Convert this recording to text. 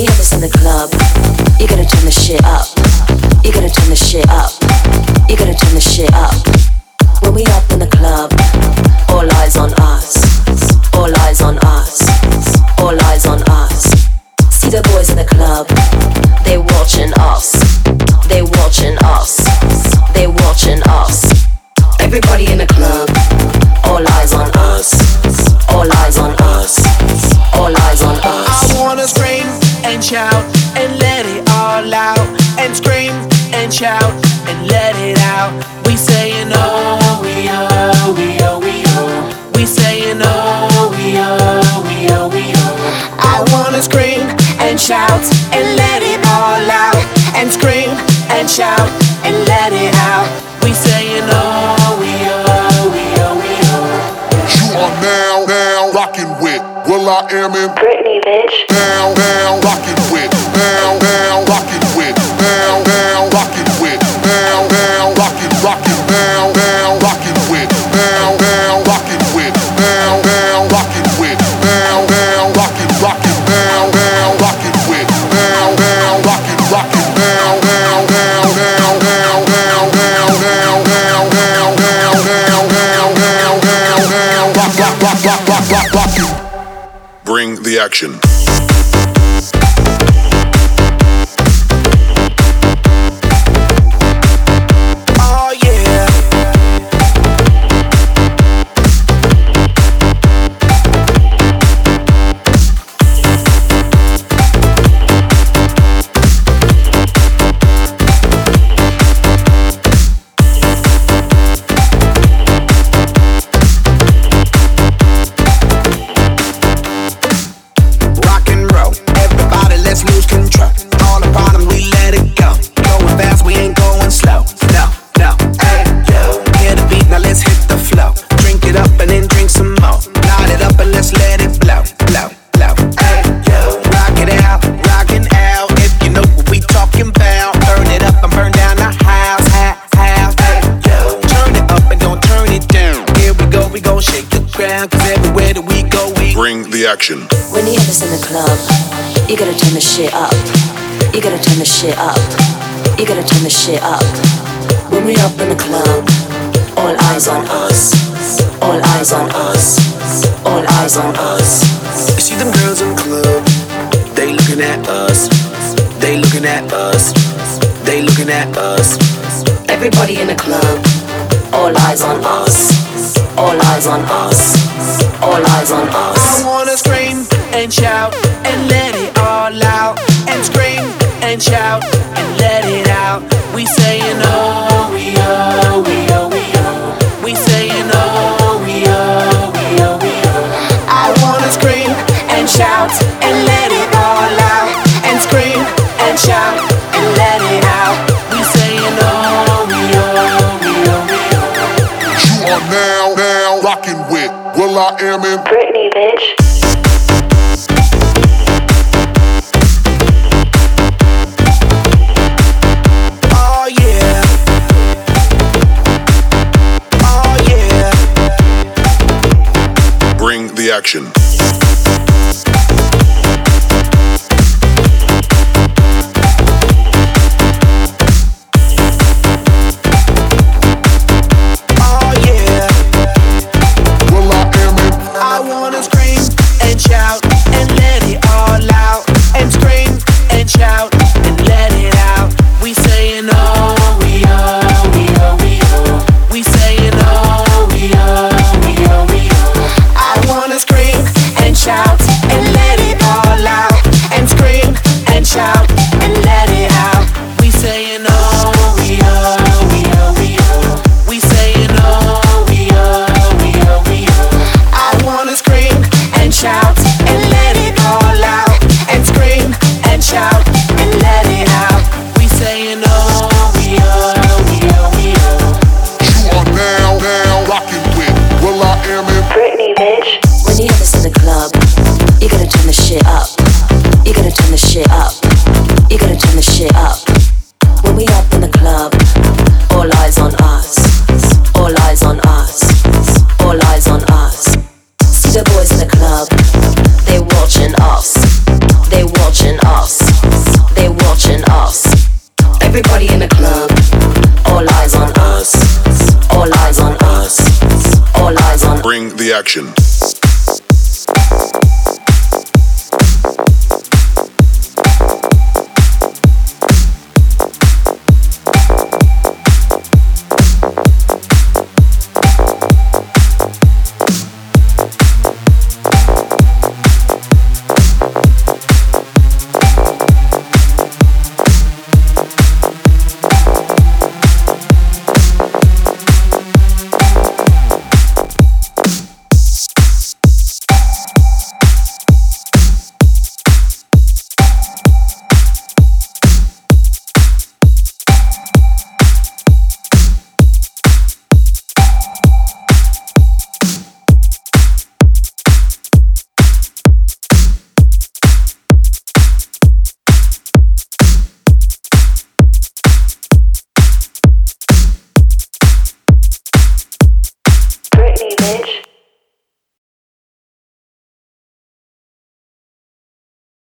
you have this in the club, you gotta turn the shit up. You gotta turn the shit up. You gotta turn the shit up. When we up in the club, all eyes on us. All eyes on us. All eyes on us. See the boys in the club, they watching us. They watching us. They watching us. Everybody in the club, all eyes on us. All eyes on us. All eyes on us. I wanna scream and shout and let it all out. And scream and shout and let it out. We saying oh, we oh, we oh, we oh. We saying oh, we oh, we oh, we oh. I wanna scream and shout and let it all out. And scream and shout and let it out. We saying oh, we oh, we oh, we oh. You are now rocking with will.i.am in Britney, bitch. Now rocking with now rocking with now rocking with now rocking now rocking with now rocking with now rocking with now rocking now rocking with now rocking now bring the action. Action. When you have this in the club, you gotta turn the shit up. You gotta turn the shit up. You gotta turn the shit up. When we up in the club, all eyes on us. All eyes on us. All eyes on us. You see them girls in the club, they looking at us. They looking at us. They looking at us. Everybody in the club, all eyes on us. All eyes on us. All eyes on us. I wanna scream and shout and let it all out. And scream and shout and let it out. We saying oh, we oh, we oh, we oh. We saying oh, we oh, we oh, we oh. I wanna scream and shout and let it all out. And scream and shout and let it out. We saying oh, we oh, we oh, we oh. You are now rocking with will.i.am in Britney, bitch. Oh yeah. Oh yeah. bring the action. The boys in the club, they watching us. Everybody in the club, all eyes on us. All eyes on us. All eyes on. Bring the action.